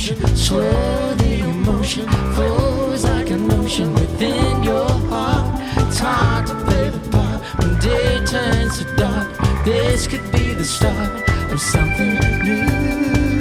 motion, slow the emotion, flows like an ocean within your heart. It's hard to play the part when day turns to dark. This could